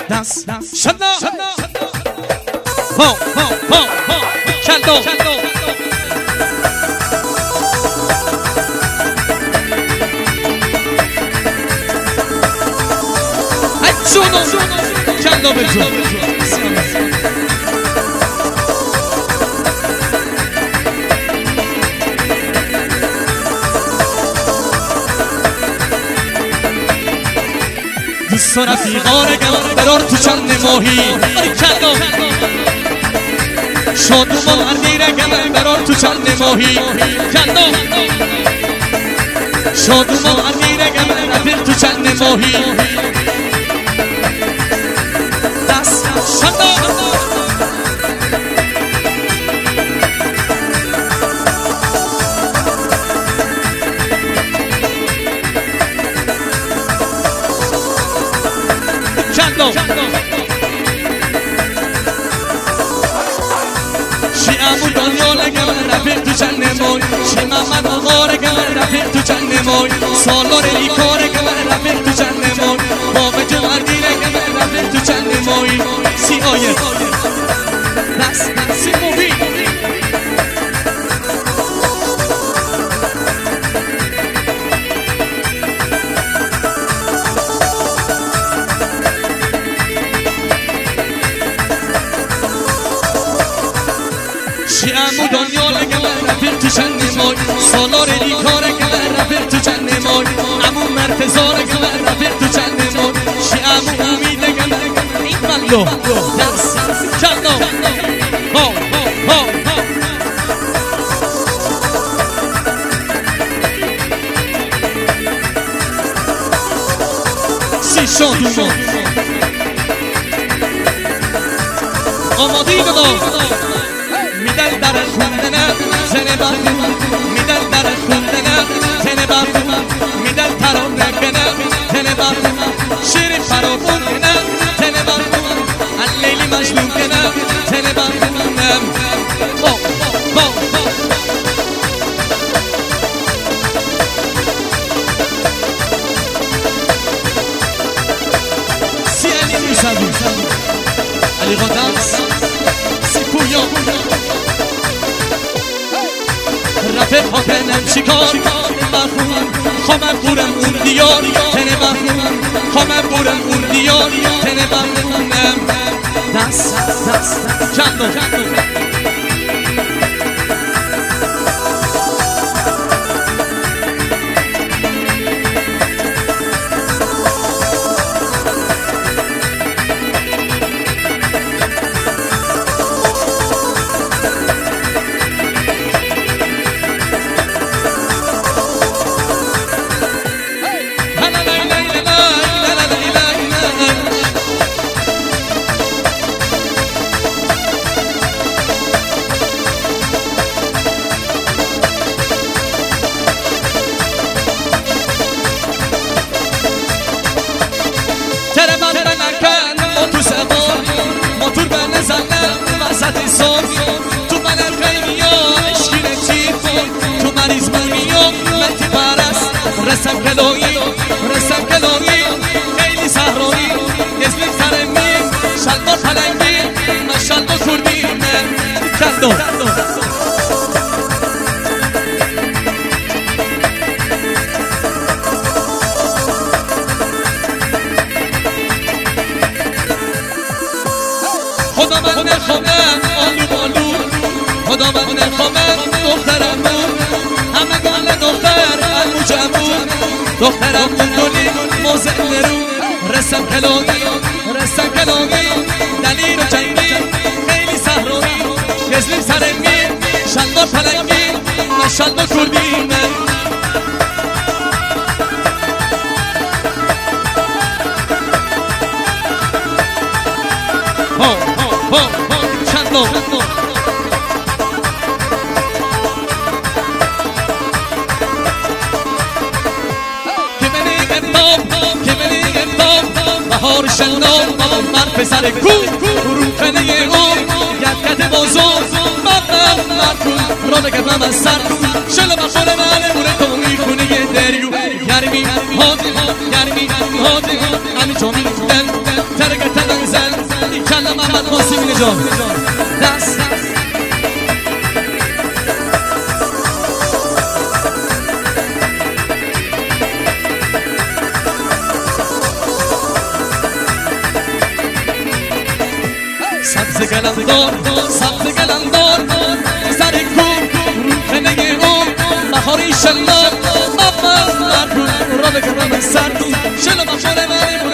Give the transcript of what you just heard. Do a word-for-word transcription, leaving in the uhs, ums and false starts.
دست شنا ها ها ها ها کندو ای جونو کندو به جون دوست و رفیقا رگم برار تو چند ماهی کندو شاد و مردی رگم برار تو چند ماهی کندو شاد و مردی رگم رفیق تو چند ماهی دست شنو کندو شیعمو دنیا لگم رفیق تو چند ماهی شی محمد آقا رگم رفیق تو چند ماهی سالار لیکا رگم رفیق تو چند ماهی بابا جمردی رگم رفیق تو چند ماهی سی آیه دست سی موبی شیعمو دنیا لگم رفیق تو چند ماهی سالار لیکا رگم رفیق تو چند ماهی امو مرتضا رگم رفیق تو چند ماهی شیعمو امید رگم این ملو دست کندو ها ها ها سی شادو آمادی بدو میدل در خوندنم زنه بردم میدل در خوندنم زنه بردم میدل ترانه کنم زنه بردم شیر فرابون کنم زنه بردم اللیلی مجنون کنم زنه بردم با با با سی علی میشدی علی قدس سی پویا رفیق ها کنم شکار مخون خواهم بورم اون دیار تنه مخون خواهم بورم اون دیار تنه مخونم دست دست کندو تو من خیلی عشقی نچیر تو مریض منیو متی پرست رسم کلایی رسم کلایی خیلی صحرایی اسمی سرمیم شلبا پلنگی من شلبا کردی من کندو خدا من نخوامم آلو بالو خدا من نخوامم دخترم بود همه گل دختر امو جمون دخترم بندولی موزه نرو رسم کلامی رسم کلامی دلیر و جنگی خیلی صحرایی گزلیم سرنگی شلوار پلنگی من شلوار کردی من ها ها ها کندو بهار شنام من پسر کو رو کنه او یکت بازار مقدم مرکون را بگم من سر شلو بخور من مونه تو میکنه یه دریو گرمی هاده گرمی هاده همی تو میدن ترگه تدن محمد قاسمی نجات دست سبز گلندار سبز گلندار سر کن خنه اون بهاری شلاب اول مرکون را بگرم سر شلو بخوره من